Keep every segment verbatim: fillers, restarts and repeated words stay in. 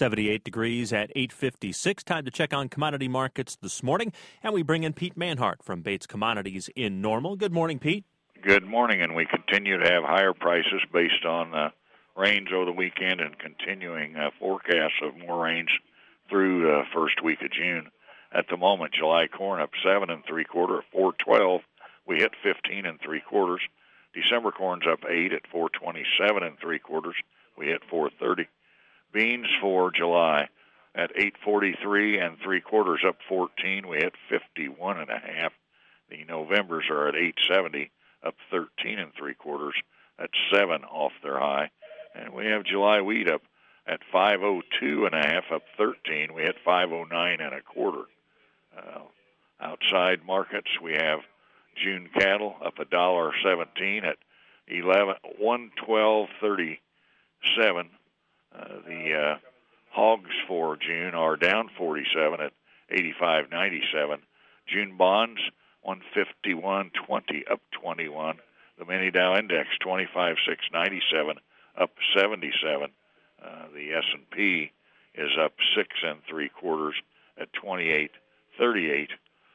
seventy-eight degrees at eight fifty-six. Time to check on commodity markets this morning. And we bring in Pete Manhart from Bates Commodities in Normal. Good morning, Pete. Good morning, and we continue to have higher prices based on uh, rains over the weekend and continuing uh, forecasts of more rains through the uh, first week of June. At the moment, July corn up seven and three quarter at four twelve. We hit fifteen and three quarters. December corn's up eight at four twenty-seven and three quarters. We hit four thirty. Beans for July at eight forty-three and three quarters, up fourteen. We hit fifty-one and a half. The Novembers are at eight seventy, up thirteen and three quarters. That's seven off their high. And we have July wheat up at five oh two and a half, up thirteen. We hit five oh nine and a quarter. Uh, outside markets, we have June cattle up a dollar seventeen at eleven one twelve thirty seven. Uh, the uh, hogs for June are down forty-seven at eighty-five ninety-seven. June bonds one fifty-one twenty, up twenty-one. The mini Dow index twenty-five six ninety-seven, up seventy-seven. Uh, the S and P is up six and three quarters at twenty-eight thirty-eight.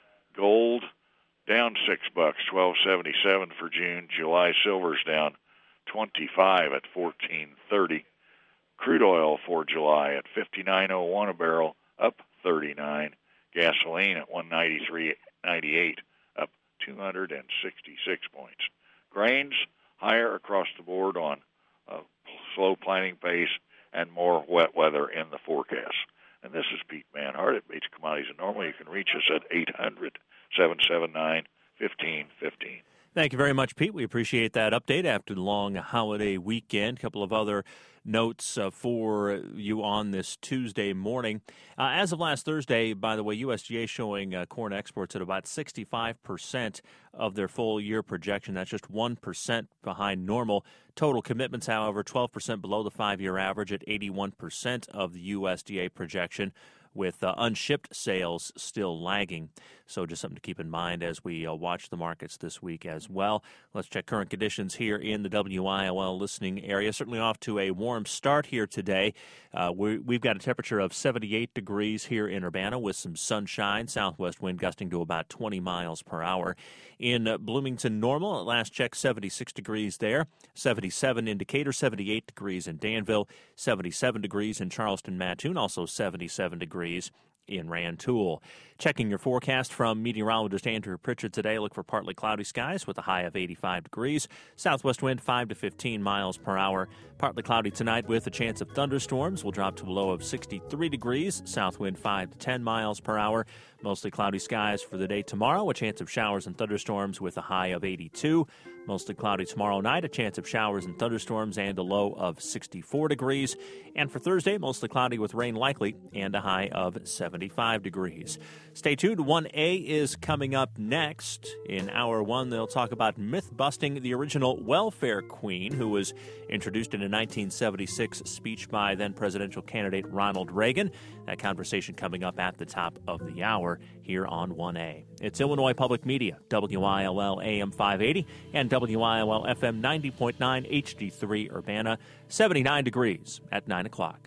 Gold down six bucks, twelve seventy-seven for June. July silver's down twenty-five at fourteen thirty. Crude oil for July at fifty-nine oh one a barrel, up thirty-nine. Gasoline at one ninety-three ninety-eight, up two hundred sixty-six points. Grains higher across the board on a slow planting pace and more wet weather in the forecast. And this is Pete Manhart at Bates Commodities in Normal. You can reach us at eight hundred, seven seven nine, one five one five. Thank you very much, Pete. We appreciate that update after the long holiday weekend. A couple of other notes uh, for you on this Tuesday morning. Uh, as of last Thursday, by the way, U S D A showing uh, corn exports at about sixty-five percent of their full year projection. That's just one percent behind normal. Total commitments, however, twelve percent below the five-year average at eighty-one percent of the U S D A projection, with uh, unshipped sales still lagging. So just something to keep in mind as we uh, watch the markets this week as well. Let's check current conditions here in the W I L L listening area. Certainly off to a warm start here today. Uh, we, we've got a temperature of seventy-eight degrees here in Urbana with some sunshine. Southwest wind gusting to about twenty miles per hour. In uh, Bloomington, normal. At last check, seventy-six degrees there. seventy-seven in Decatur, seventy-eight degrees in Danville, seventy-seven degrees in Charleston, Mattoon, also seventy-seven degrees in Rantoul. Checking your forecast from meteorologist Andrew Pritchard today. Look for partly cloudy skies with a high of eighty-five degrees. Southwest wind five to fifteen miles per hour. Partly cloudy tonight with a chance of thunderstorms. Will drop to a low of sixty-three degrees. South wind five to ten miles per hour. Mostly cloudy skies for the day tomorrow. A chance of showers and thunderstorms with a high of eighty-two. Mostly cloudy tomorrow night. A chance of showers and thunderstorms and a low of sixty-four degrees. And for Thursday, mostly cloudy with rain likely and a high of seventy-five degrees. Stay tuned. one A is coming up next. In hour one, they'll talk about myth-busting the original welfare queen, who was introduced in a nineteen seventy-six speech by then-presidential candidate Ronald Reagan. That conversation coming up at the top of the hour here on one A. It's Illinois Public Media, W I L L A M five eighty and W I L L F M ninety point nine H D three Urbana, seventy-nine degrees at nine o'clock.